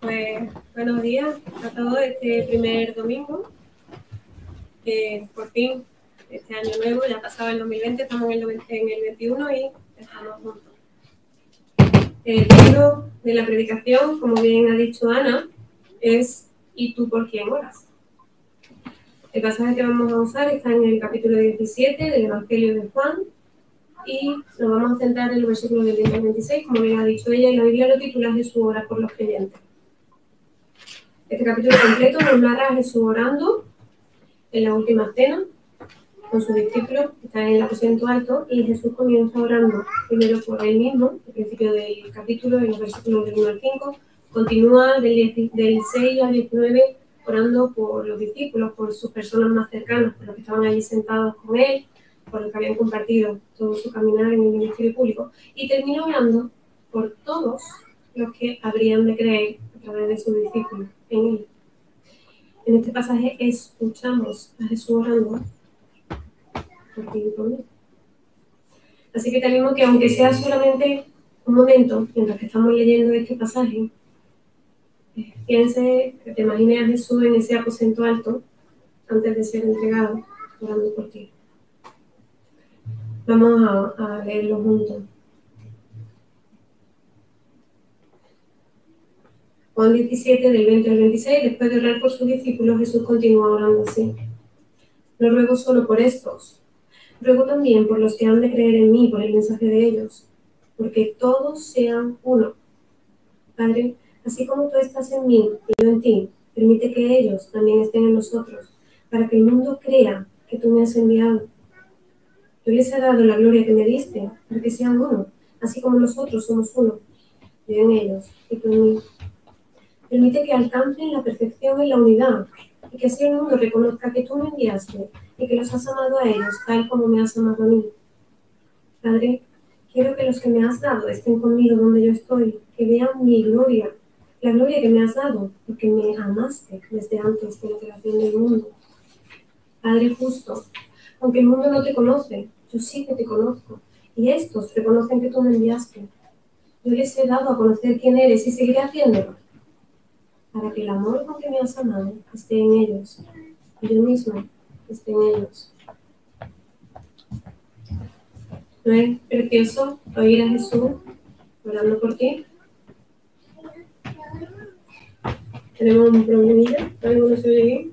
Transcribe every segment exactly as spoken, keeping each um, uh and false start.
Pues buenos días a todos este primer domingo. Eh, por fin, este año nuevo, ya ha pasado el dos mil veinte, estamos en el, en el veintiuno y estamos juntos. El título de la predicación, como bien ha dicho Ana, es ¿y tú por quién oras? El pasaje que vamos a usar está en el capítulo diecisiete del Evangelio de Juan y nos vamos a centrar en el versículo del veinte al veintiséis, como bien ha dicho ella, y la Biblia lo titula Jesús ora por los creyentes. Este capítulo completo nos narra a Jesús orando en la última cena con sus discípulos que están en el aposento alto, y Jesús comienza orando primero por él mismo, al principio del capítulo, en los versículos del uno al cinco, continúa del, del seis al diecinueve orando por los discípulos, por sus personas más cercanas, por los que estaban allí sentados con él, por los que habían compartido todo su caminar en el ministerio público, y termina orando por todos los que habrían de creer a través de sus discípulos en él. En este pasaje escuchamos a Jesús orando por ti y por mí. Así que te animo que, aunque sea solamente un momento mientras que estamos leyendo este pasaje, eh, piense, que te imagines a Jesús en ese aposento alto antes de ser entregado, orando por ti. Vamos a, a leerlo juntos. Juan diecisiete, del veinte al veintiséis, después de orar por sus discípulos, Jesús continúa orando así. No ruego solo por estos, ruego también por los que han de creer en mí por el mensaje de ellos, porque todos sean uno. Padre, así como tú estás en mí y yo en ti, permite que ellos también estén en nosotros, para que el mundo crea que tú me has enviado. Yo les he dado la gloria que me diste, para que sean uno, así como nosotros somos uno, yo en ellos y tú en mí. Permite que alcancen la perfección en la unidad, y que así el mundo reconozca que tú me enviaste y que los has amado a ellos tal como me has amado a mí. Padre, quiero que los que me has dado estén conmigo donde yo estoy, que vean mi gloria, la gloria que me has dado, porque me amaste desde antes de la creación del mundo. Padre justo, aunque el mundo no te conoce, yo sí que te conozco, y estos reconocen que tú me enviaste. Yo les he dado a conocer quién eres y seguiré haciéndolo, para que el amor con que me has amado esté en ellos, y yo mismo esté en ellos. ¿No es precioso oír a Jesús orando por ti? ¿Tenemos un problemilla? ¿Alguno se oye bien?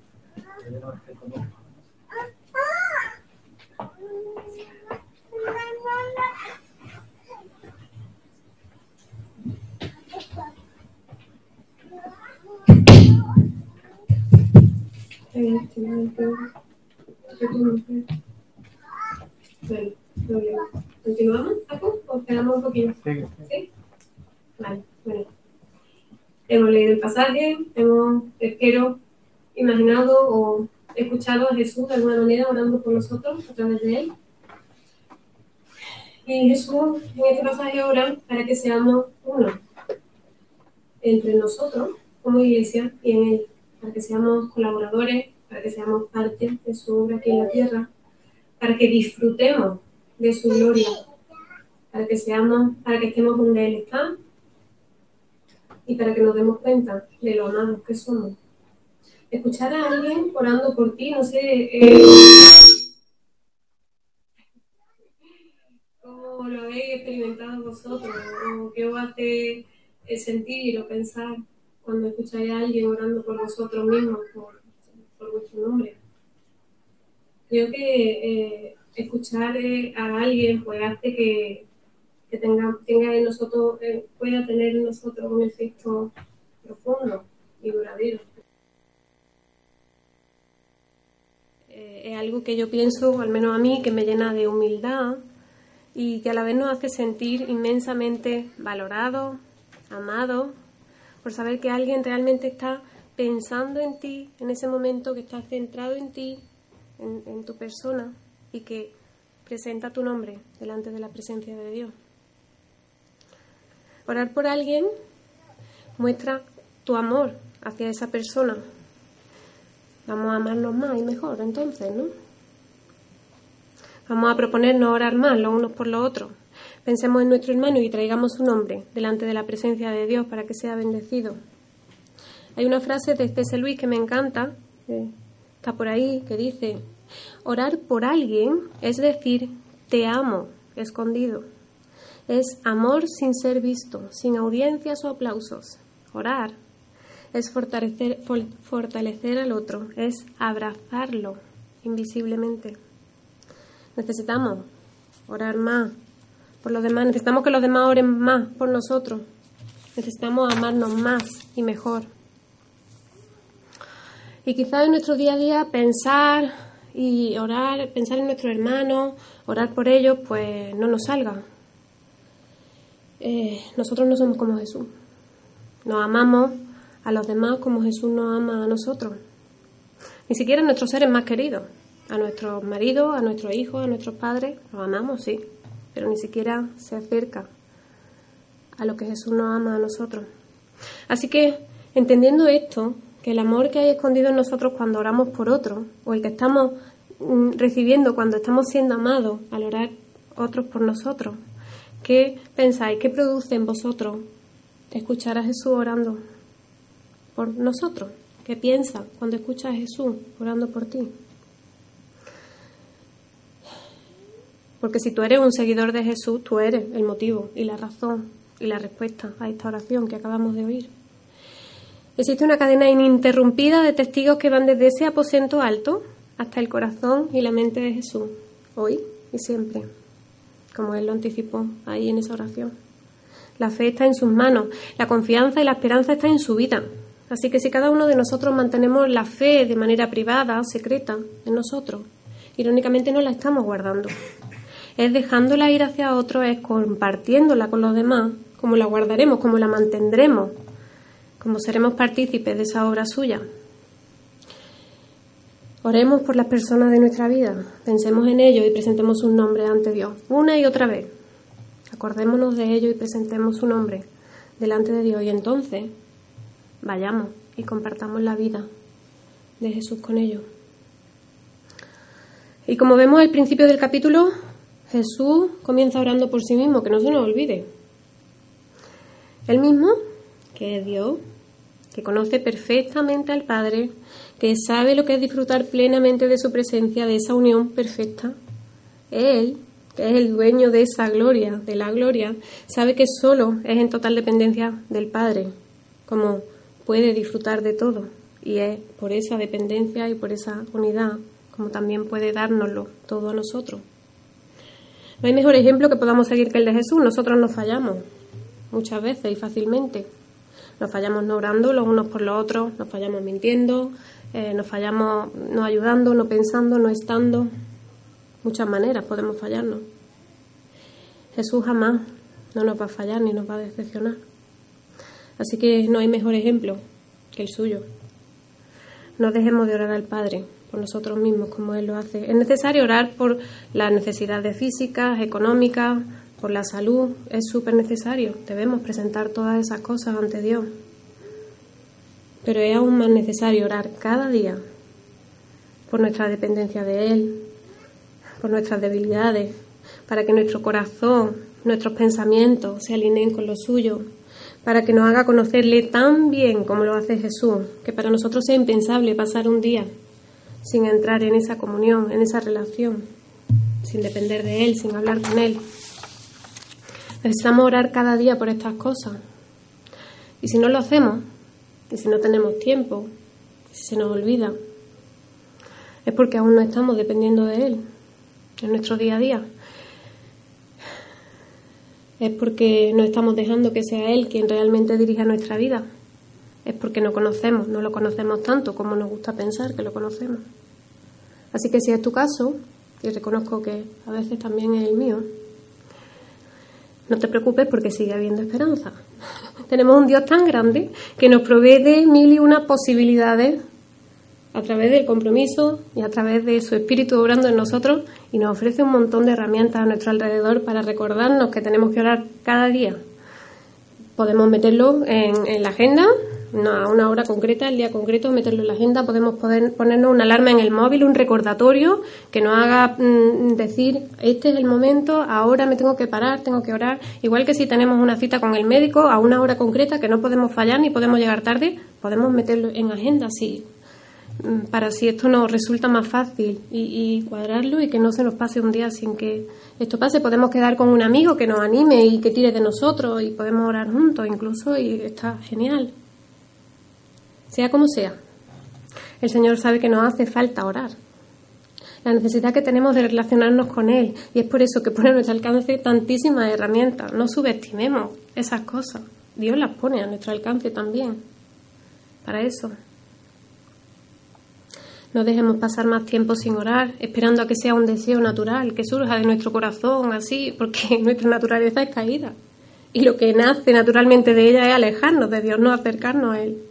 Bueno, ¿continuamos, Paco? ¿O esperamos un poquito? Sí. ¿Sí? Vale, bueno. Hemos leído el pasaje, hemos, espero, imaginado o escuchado a Jesús de alguna manera orando por nosotros a través de él. Y Jesús en este pasaje ora para que seamos uno entre nosotros como iglesia y en él, para que seamos colaboradores, para que seamos parte de su obra aquí en la tierra, para que disfrutemos de su gloria, para que seamos, para que estemos donde él está y para que nos demos cuenta de lo amados que somos. Escuchar a alguien orando por ti, no sé eh, cómo lo habéis experimentado vosotros, o qué os hace sentir o pensar cuando escucháis a alguien orando por vosotros mismos, por, por vuestro nombre. Creo que eh, escuchar eh, a alguien pues hace que, que tenga, tenga en nosotros, eh, pueda tener en nosotros un efecto profundo y duradero. Eh, es algo que yo pienso, al menos a mí, que me llena de humildad y que a la vez nos hace sentir inmensamente valorados, amados, por saber que alguien realmente está pensando en ti en ese momento, que está centrado en ti, en, en tu persona, y que presenta tu nombre delante de la presencia de Dios. Orar por alguien muestra tu amor hacia esa persona. Vamos a amarnos más y mejor, entonces, ¿no? Vamos a proponernos orar más los unos por los otros. Pensemos en nuestro hermano y traigamos su nombre delante de la presencia de Dios para que sea bendecido. Hay una frase de C S Lewis que me encanta, que está por ahí, que dice: orar por alguien es decir, te amo, escondido. Es amor sin ser visto, sin audiencias o aplausos. Orar es fortalecer, fortalecer al otro, es abrazarlo invisiblemente. Necesitamos orar más por los demás, necesitamos que los demás oren más por nosotros, necesitamos amarnos más y mejor. Y quizás en nuestro día a día pensar y orar, pensar en nuestros hermanos, orar por ellos, pues no nos salga. Eh, nosotros no somos como Jesús. Nos amamos a los demás como Jesús nos ama a nosotros. Ni siquiera a nuestros seres más queridos, a nuestros maridos, a nuestros hijos, a nuestros padres, los amamos, sí, pero ni siquiera se acerca a lo que Jesús nos ama a nosotros. Así que, entendiendo esto, que el amor que hay escondido en nosotros cuando oramos por otro, o el que estamos mm, recibiendo cuando estamos siendo amados al orar otros por nosotros, ¿qué pensáis? ¿Qué produce en vosotros escuchar a Jesús orando por nosotros? ¿Qué piensas cuando escuchas a Jesús orando por ti? Porque si tú eres un seguidor de Jesús, tú eres el motivo y la razón y la respuesta a esta oración que acabamos de oír. Existe una cadena ininterrumpida de testigos que van desde ese aposento alto hasta el corazón y la mente de Jesús, hoy y siempre, como Él lo anticipó ahí en esa oración. La fe está en sus manos, la confianza y la esperanza está en su vida. Así que si cada uno de nosotros mantenemos la fe de manera privada, secreta, en nosotros, irónicamente no la estamos guardando. Es dejándola ir hacia otros, es compartiéndola con los demás, como la guardaremos, como la mantendremos, como seremos partícipes de esa obra suya. Oremos por las personas de nuestra vida, pensemos en ellos y presentemos sus nombres ante Dios, una y otra vez. Acordémonos de ellos y presentemos su nombre delante de Dios y entonces vayamos y compartamos la vida de Jesús con ellos. Y como vemos al principio del capítulo, Jesús comienza orando por sí mismo, que no se nos olvide. Él mismo, que es Dios, que conoce perfectamente al Padre, que sabe lo que es disfrutar plenamente de su presencia, de esa unión perfecta. Él, que es el dueño de esa gloria, de la gloria, sabe que solo es en total dependencia del Padre, como puede disfrutar de todo. Y es por esa dependencia y por esa unidad como también puede dárnoslo todo a nosotros. No hay mejor ejemplo que podamos seguir que el de Jesús. Nosotros nos fallamos muchas veces y fácilmente. Nos fallamos no orando los unos por los otros, nos fallamos mintiendo, eh, nos fallamos no ayudando, no pensando, no estando. Muchas maneras podemos fallarnos. Jesús jamás no nos va a fallar ni nos va a decepcionar. Así que no hay mejor ejemplo que el suyo. No dejemos de orar al Padre por nosotros mismos como Él lo hace. Es necesario orar por las necesidades físicas, económicas, por la salud. Es súper necesario. Debemos presentar todas esas cosas ante Dios. Pero es aún más necesario orar cada día por nuestra dependencia de Él, por nuestras debilidades, para que nuestro corazón, nuestros pensamientos se alineen con lo suyo, para que nos haga conocerle tan bien como lo hace Jesús, que para nosotros sea impensable pasar un día sin entrar en esa comunión, en esa relación, sin depender de Él, sin hablar con Él. Necesitamos orar cada día por estas cosas. Y si no lo hacemos, y si no tenemos tiempo, si se nos olvida, es porque aún no estamos dependiendo de Él en nuestro día a día. Es porque no estamos dejando que sea Él quien realmente dirija nuestra vida. Es porque no conocemos, no lo conocemos tanto como nos gusta pensar que lo conocemos. Así que si es tu caso, y reconozco que a veces también es el mío, no te preocupes porque sigue habiendo esperanza. Tenemos un Dios tan grande que nos provee de mil y una posibilidades a través del compromiso y a través de su Espíritu obrando en nosotros, y nos ofrece un montón de herramientas a nuestro alrededor para recordarnos que tenemos que orar cada día. Podemos meterlo en, en la agenda, una, a una hora concreta, el día concreto, meterlo en la agenda. Podemos poder ponernos una alarma en el móvil, un recordatorio que nos haga mmm, decir, este es el momento, ahora me tengo que parar, tengo que orar. Igual que si tenemos una cita con el médico a una hora concreta que no podemos fallar ni podemos llegar tarde, podemos meterlo en agenda así, para si esto nos resulta más fácil y, y cuadrarlo y que no se nos pase un día sin que esto pase. Podemos quedar con un amigo que nos anime y que tire de nosotros y podemos orar juntos incluso y está genial. Sea como sea, el Señor sabe que nos hace falta orar, la necesidad que tenemos de relacionarnos con Él, y es por eso que pone a nuestro alcance tantísimas herramientas. No subestimemos esas cosas, Dios las pone a nuestro alcance también para eso. No dejemos pasar más tiempo sin orar, esperando a que sea un deseo natural, que surja de nuestro corazón, así, porque nuestra naturaleza es caída. Y lo que nace naturalmente de ella es alejarnos de Dios, no acercarnos a Él.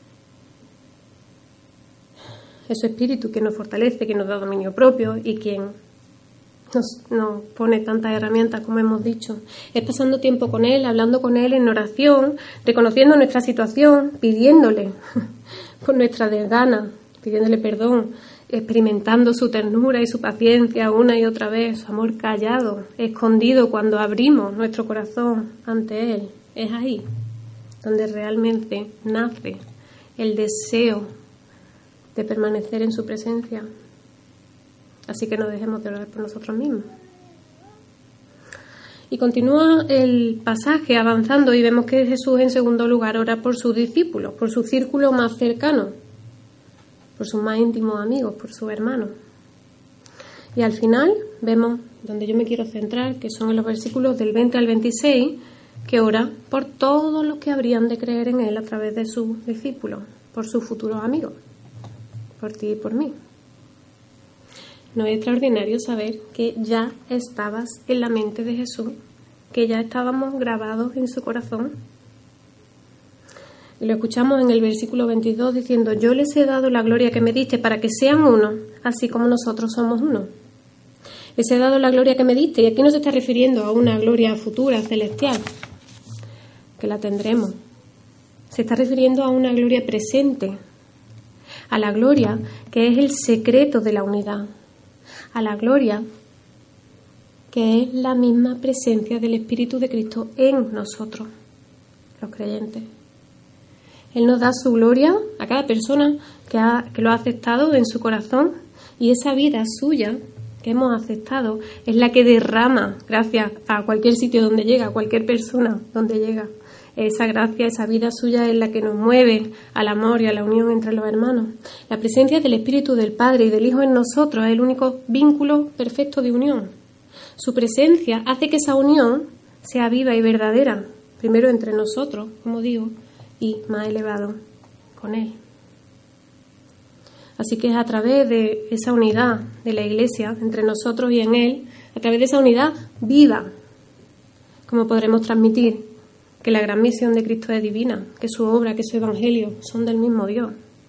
Es su Espíritu quien nos fortalece, quien nos da dominio propio y quien nos, nos pone tantas herramientas, como hemos dicho. Es pasando tiempo con Él, hablando con Él en oración, reconociendo nuestra situación, pidiéndole por nuestra desgana, pidiéndole perdón, experimentando su ternura y su paciencia una y otra vez, su amor callado, escondido cuando abrimos nuestro corazón ante Él. Es ahí donde realmente nace el deseo de permanecer en su presencia. Así que no dejemos de orar por nosotros mismos. Y continúa el pasaje avanzando y vemos que Jesús en segundo lugar ora por sus discípulos, por su círculo más cercano, por sus más íntimos amigos, por sus hermanos. Y al final vemos, donde yo me quiero centrar, que son en los versículos del veinte al veintiséis, que ora por todos los que habrían de creer en Él a través de sus discípulos, por sus futuros amigos, por ti y por mí. ¿No es extraordinario saber que ya estabas en la mente de Jesús, que ya estábamos grabados en su corazón? Y lo escuchamos en el versículo veintidós diciendo: yo les he dado la gloria que me diste para que sean uno, así como nosotros somos uno. Les he dado la gloria que me diste, y aquí no se está refiriendo a una gloria futura, celestial, que la tendremos. Se está refiriendo a una gloria presente, a la gloria que es el secreto de la unidad, a la gloria que es la misma presencia del Espíritu de Cristo en nosotros, los creyentes. Él nos da su gloria a cada persona que, ha, que lo ha aceptado en su corazón, y esa vida suya que hemos aceptado es la que derrama gracias a cualquier sitio donde llega, a cualquier persona donde llega. Esa gracia, esa vida suya es la que nos mueve al amor y a la unión entre los hermanos. La presencia del Espíritu del Padre y del Hijo en nosotros es el único vínculo perfecto de unión. Su presencia hace que esa unión sea viva y verdadera, primero entre nosotros, como digo, y más elevado con Él. Así que es a través de esa unidad de la Iglesia entre nosotros y en Él, a través de esa unidad viva, como podremos transmitir que la gran misión de Cristo es divina, que su obra, que su evangelio son del mismo Dios.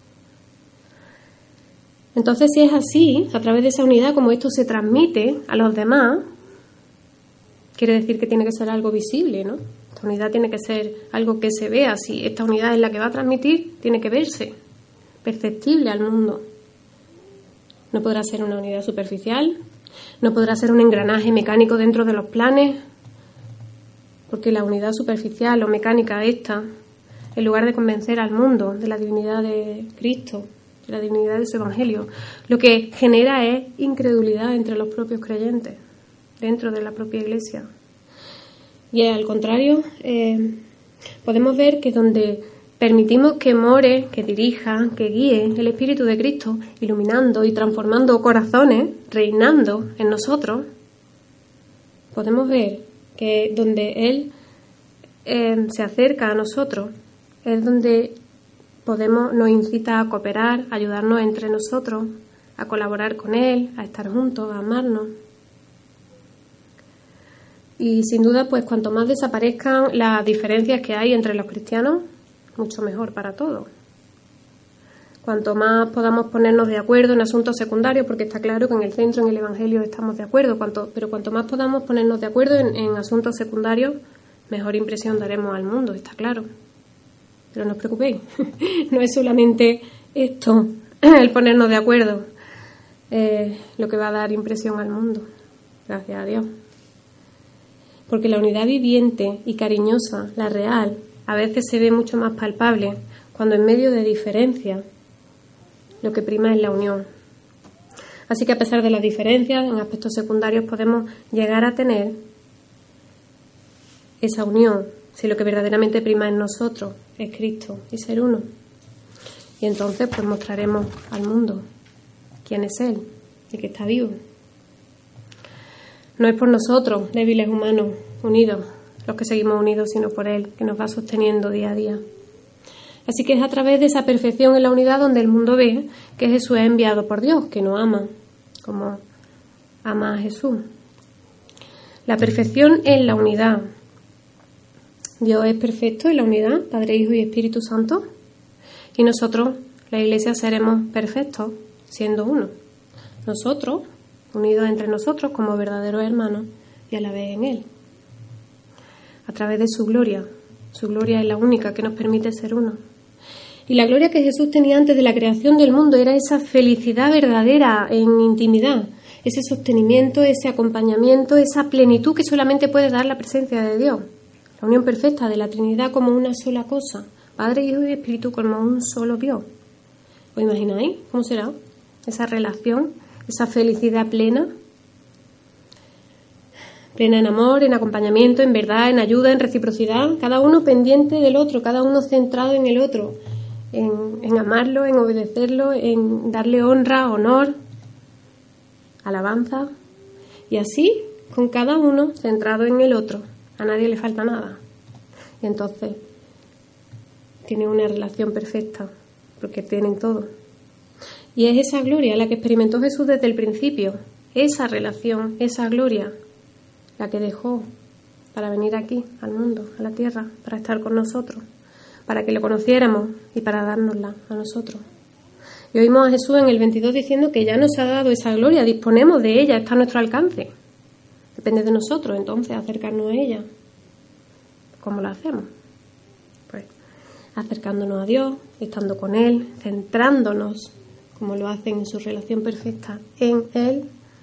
Entonces, si es así, a través de esa unidad, como esto se transmite a los demás, quiere decir que tiene que ser algo visible, ¿no? Esta unidad tiene que ser algo que se vea. Si esta unidad es la que va a transmitir, tiene que verse, perceptible al mundo. No podrá ser una unidad superficial, no podrá ser un engranaje mecánico dentro de los planes, porque la unidad superficial o mecánica esta, en lugar de convencer al mundo de la divinidad de Cristo, de la divinidad de su evangelio, lo que genera es incredulidad entre los propios creyentes, dentro de la propia Iglesia. Y al contrario, eh, podemos ver que donde permitimos que more, que dirija, que guíe el Espíritu de Cristo, iluminando y transformando corazones, reinando en nosotros, podemos ver que donde Él eh, se acerca a nosotros es donde podemos, nos incita a cooperar, a ayudarnos entre nosotros, a colaborar con Él, a estar juntos, a amarnos. Y sin duda, pues cuanto más desaparezcan las diferencias que hay entre los cristianos, mucho mejor para todos. Cuanto más podamos ponernos de acuerdo en asuntos secundarios, porque está claro que en el centro, en el Evangelio, estamos de acuerdo, cuanto, pero cuanto más podamos ponernos de acuerdo en, en asuntos secundarios, mejor impresión daremos al mundo, está claro. Pero no os preocupéis, no es solamente esto, el ponernos de acuerdo, eh, lo que va a dar impresión al mundo. Gracias a Dios. Porque la unidad viviente y cariñosa, la real, a veces se ve mucho más palpable cuando en medio de diferencias lo que prima es la unión. Así que a pesar de las diferencias, en aspectos secundarios podemos llegar a tener esa unión, si lo que verdaderamente prima en nosotros es Cristo y ser uno. Y entonces pues mostraremos al mundo quién es Él y que está vivo. No es por nosotros, débiles humanos, unidos, los que seguimos unidos, sino por Él, que nos va sosteniendo día a día. Así que es a través de esa perfección en la unidad donde el mundo ve que Jesús es enviado por Dios, que nos ama, como ama a Jesús. La perfección en la unidad. Dios es perfecto en la unidad, Padre, Hijo y Espíritu Santo, y nosotros, la Iglesia, seremos perfectos siendo uno. Nosotros, unidos entre nosotros como verdaderos hermanos y a la vez en Él. A través de su gloria. Su gloria es la única que nos permite ser uno. Y la gloria que Jesús tenía antes de la creación del mundo era esa felicidad verdadera en intimidad, ese sostenimiento, ese acompañamiento, esa plenitud que solamente puede dar la presencia de Dios. La unión perfecta de la Trinidad como una sola cosa, Padre, Hijo y Espíritu como un solo Dios. ¿Os imagináis cómo será esa relación, esa felicidad plena? Plena en amor, en acompañamiento, en verdad, en ayuda, en reciprocidad, cada uno pendiente del otro, cada uno centrado en el otro, en, en amarlo, en obedecerlo, en darle honra, honor, alabanza, y así con cada uno centrado en el otro. A nadie le falta nada. Y entonces tienen una relación perfecta, porque tienen todo. Y es esa gloria la que experimentó Jesús desde el principio, esa relación, esa gloria, la que dejó para venir aquí, al mundo, a la tierra, para estar con nosotros, para que lo conociéramos y para dárnosla a nosotros. Y oímos a Jesús en el veintidós diciendo que ya nos ha dado esa gloria, disponemos de ella, está a nuestro alcance. Depende de nosotros, entonces, acercarnos a ella. ¿Cómo lo hacemos? Pues acercándonos a Dios, estando con Él, centrándonos, como lo hacen en su relación perfecta, en Él,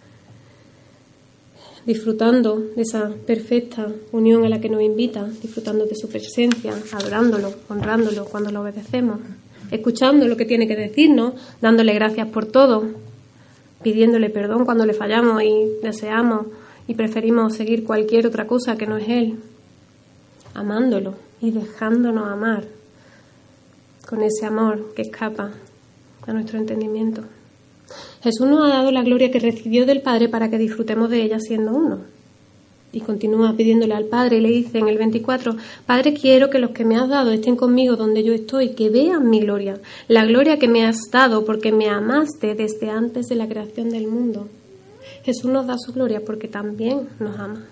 disfrutando de esa perfecta unión a la que nos invita, disfrutando de su presencia, adorándolo, honrándolo cuando lo obedecemos, escuchando lo que tiene que decirnos, dándole gracias por todo, pidiéndole perdón cuando le fallamos y deseamos y preferimos seguir cualquier otra cosa que no es Él, amándolo y dejándonos amar con ese amor que escapa a nuestro entendimiento. Jesús nos ha dado la gloria que recibió del Padre para que disfrutemos de ella siendo uno. Y continúa pidiéndole al Padre y le dice en el veinticuatro, Padre, quiero que los que me has dado estén conmigo donde yo estoy, que vean mi gloria, la gloria que me has dado porque me amaste desde antes de la creación del mundo. Jesús nos da su gloria porque también nos ama.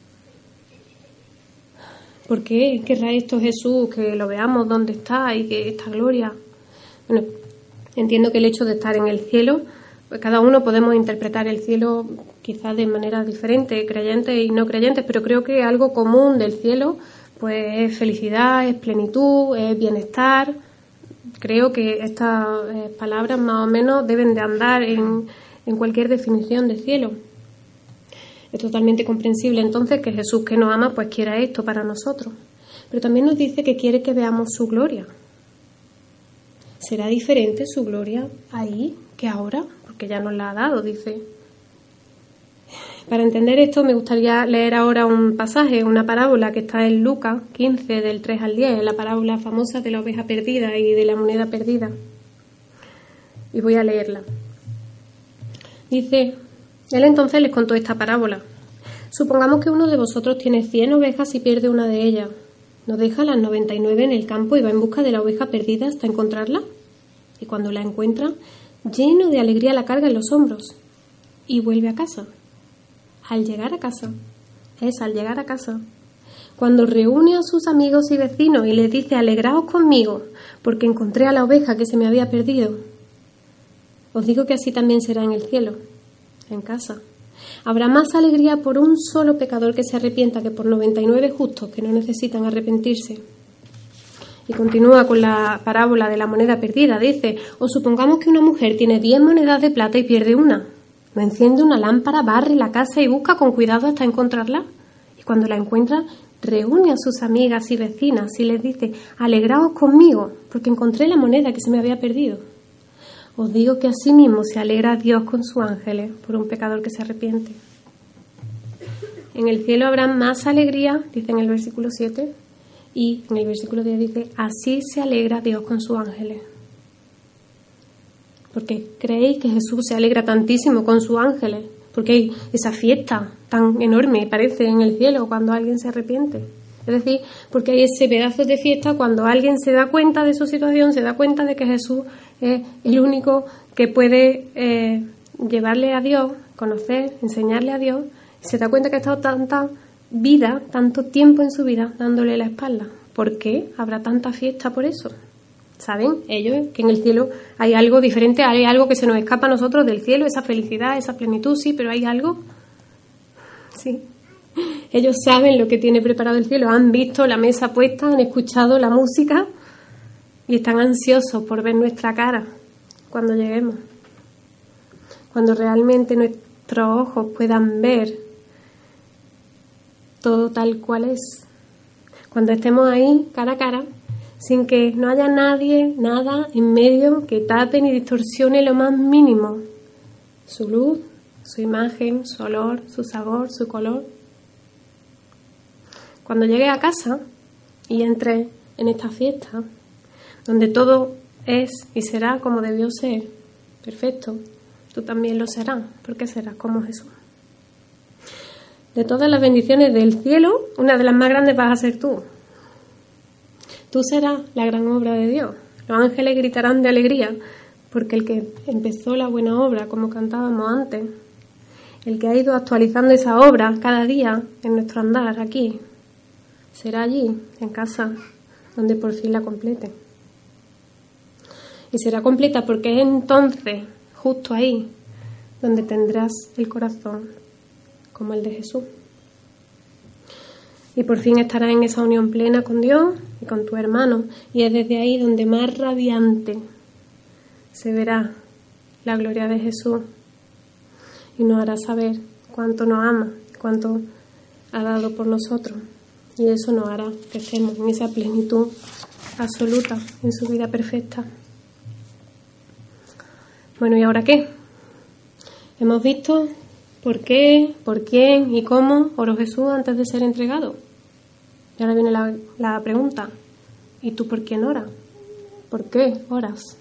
¿Por qué querrá esto Jesús? Que lo veamos donde está y que esta gloria... Bueno, entiendo que el hecho de estar en el cielo, pues cada uno podemos interpretar el cielo quizás de manera diferente, creyentes y no creyentes, pero creo que algo común del cielo pues es felicidad, es plenitud, es bienestar. Creo que estas eh, palabras más o menos deben de andar en, en cualquier definición de cielo. Es totalmente comprensible entonces que Jesús, que nos ama, pues quiera esto para nosotros. Pero también nos dice que quiere que veamos su gloria. ¿Será diferente su gloria ahí que ahora? Porque ya nos la ha dado, dice. Para entender esto me gustaría leer ahora un pasaje, una parábola que está en Lucas quince, del tres al diez, la parábola famosa de la oveja perdida y de la moneda perdida. Y voy a leerla. Dice, él entonces les contó esta parábola. Supongamos que uno de vosotros tiene cien ovejas y pierde una de ellas. ¿No deja las noventa y nueve en el campo y va en busca de la oveja perdida hasta encontrarla? Y cuando la encuentra, lleno de alegría la carga en los hombros y vuelve a casa. Al llegar a casa, es al llegar a casa, cuando reúne a sus amigos y vecinos y les dice, alegraos conmigo, porque encontré a la oveja que se me había perdido. Os digo que así también será en el cielo, en casa. Habrá más alegría por un solo pecador que se arrepienta que por noventa y nueve justos que no necesitan arrepentirse. Y continúa con la parábola de la moneda perdida. Dice, o supongamos que una mujer tiene diez monedas de plata y pierde una. No enciende una lámpara, barre la casa y busca con cuidado hasta encontrarla. Y cuando la encuentra, reúne a sus amigas y vecinas y les dice, alegraos conmigo, porque encontré la moneda que se me había perdido. Os digo que así mismo se alegra Dios con sus ángeles por un pecador que se arrepiente. En el cielo habrá más alegría, dice en el versículo siete, y en el versículo diez dice, así se alegra Dios con sus ángeles. Porque creéis que Jesús se alegra tantísimo con sus ángeles, porque hay esa fiesta tan enorme, parece, en el cielo cuando alguien se arrepiente. Es decir, porque hay ese pedazo de fiesta cuando alguien se da cuenta de su situación, se da cuenta de que Jesús es el único que puede eh, llevarle a Dios, conocer, enseñarle a Dios, y se da cuenta que ha estado tanta vida, tanto tiempo en su vida dándole la espalda. ¿Por qué habrá tanta fiesta por eso? ¿Saben ellos que en el cielo hay algo diferente, hay algo que se nos escapa a nosotros del cielo, esa felicidad, esa plenitud? Sí, pero hay algo. Sí. Ellos saben lo que tiene preparado el cielo, han visto la mesa puesta, han escuchado la música y están ansiosos por ver nuestra cara cuando lleguemos. Cuando realmente nuestros ojos puedan ver todo tal cual es. Cuando estemos ahí, cara a cara, sin que no haya nadie, nada en medio que tape ni distorsione lo más mínimo su luz, su imagen, su olor, su sabor, su color. Cuando llegue a casa y entre en esta fiesta, donde todo es y será como debió ser, perfecto, tú también lo serás, porque serás como Jesús. De todas las bendiciones del cielo, una de las más grandes vas a ser tú. Tú serás la gran obra de Dios. Los ángeles gritarán de alegría, porque el que empezó la buena obra, como cantábamos antes, el que ha ido actualizando esa obra cada día en nuestro andar aquí, será allí, en casa, donde por fin la complete. Y será completa porque es entonces, justo ahí, donde tendrás el corazón como el de Jesús. Y por fin estarás en esa unión plena con Dios y con tu hermano. Y es desde ahí donde más radiante se verá la gloria de Jesús. Y nos hará saber cuánto nos ama, cuánto ha dado por nosotros. Y eso nos hará que estemos en esa plenitud absoluta, en su vida perfecta. Bueno, ¿y ahora qué? Hemos visto por qué, por quién y cómo oró Jesús antes de ser entregado. Y ahora viene la, la pregunta, ¿y tú por quién oras? ¿Por qué oras?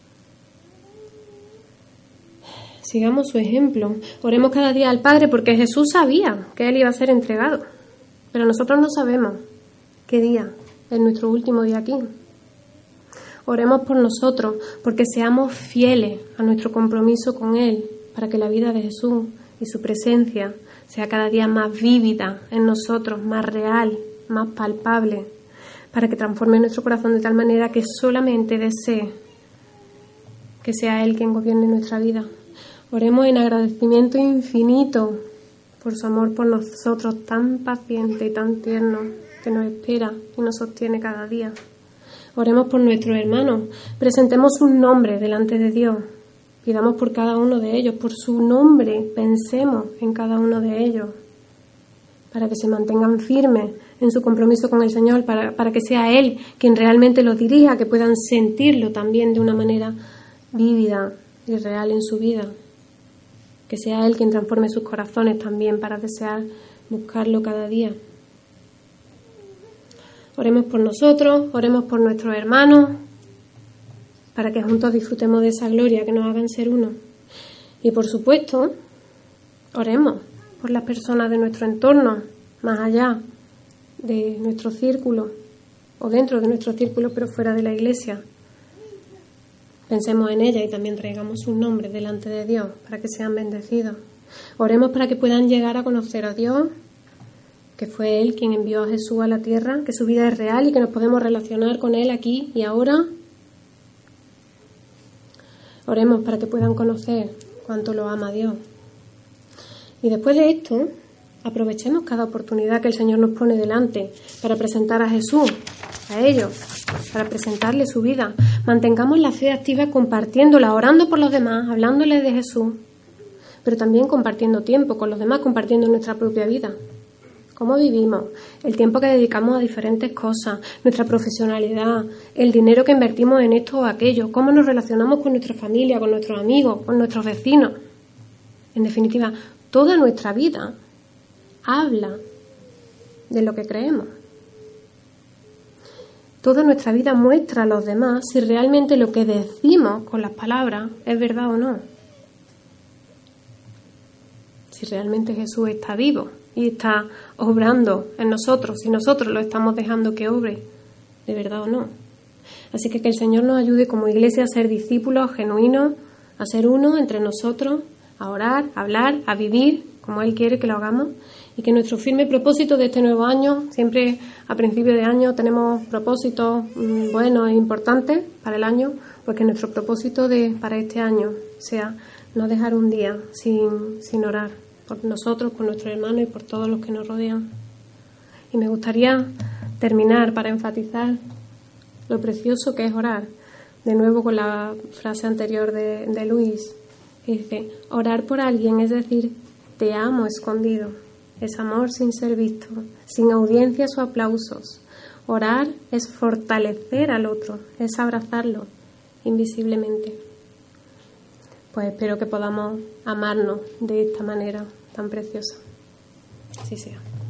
Sigamos su ejemplo. Oremos cada día al Padre porque Jesús sabía que Él iba a ser entregado. Pero nosotros no sabemos qué día es nuestro último día aquí. Oremos por nosotros porque seamos fieles a nuestro compromiso con Él, para que la vida de Jesús y su presencia sea cada día más vívida en nosotros, más real, más palpable, para que transforme nuestro corazón de tal manera que solamente desee que sea Él quien gobierne nuestra vida. Oremos en agradecimiento infinito por su amor por nosotros, tan paciente y tan tierno, que nos espera y nos sostiene cada día. Oremos por nuestros hermanos, presentemos un nombre delante de Dios. Pidamos por cada uno de ellos, por su nombre, pensemos en cada uno de ellos, para que se mantengan firmes en su compromiso con el Señor, para, para que sea Él quien realmente los dirija, que puedan sentirlo también de una manera vívida y real en su vida. Que sea Él quien transforme sus corazones también para desear buscarlo cada día. Oremos por nosotros, oremos por nuestros hermanos, para que juntos disfrutemos de esa gloria, que nos hagan ser uno. Y por supuesto, oremos por las personas de nuestro entorno, más allá de nuestro círculo, o dentro de nuestro círculo, pero fuera de la iglesia. Pensemos en ellas y también traigamos sus nombres delante de Dios, para que sean bendecidos. Oremos para que puedan llegar a conocer a Dios, que fue Él quien envió a Jesús a la tierra, que su vida es real y que nos podemos relacionar con Él aquí y ahora. Oremos para que puedan conocer cuánto lo ama Dios. Y después de esto, aprovechemos cada oportunidad que el Señor nos pone delante para presentar a Jesús, a ellos, para presentarle su vida. Mantengamos la fe activa compartiéndola, orando por los demás, hablándoles de Jesús, pero también compartiendo tiempo con los demás, compartiendo nuestra propia vida. Cómo vivimos, el tiempo que dedicamos a diferentes cosas, nuestra profesionalidad, el dinero que invertimos en esto o aquello, cómo nos relacionamos con nuestra familia, con nuestros amigos, con nuestros vecinos. En definitiva, toda nuestra vida habla de lo que creemos. Toda nuestra vida muestra a los demás si realmente lo que decimos con las palabras es verdad o no. Si realmente Jesús está vivo y está obrando en nosotros, si nosotros lo estamos dejando que obre, de verdad o no. Así que que el Señor nos ayude como iglesia a ser discípulos genuinos, a ser uno entre nosotros, a orar, a hablar, a vivir como Él quiere que lo hagamos, y que nuestro firme propósito de este nuevo año, siempre a principio de año tenemos propósitos mmm, buenos e importantes para el año, pues que nuestro propósito de, para este año sea no dejar un día sin, sin orar por nosotros, por nuestros hermanos y por todos los que nos rodean. Y me gustaría terminar para enfatizar lo precioso que es orar, de nuevo con la frase anterior de, de Luis, que dice: orar por alguien es decir, te amo escondido, es amor sin ser visto, sin audiencias o aplausos. Orar es fortalecer al otro, es abrazarlo invisiblemente. Pues espero que podamos amarnos de esta manera tan preciosa. Así sea.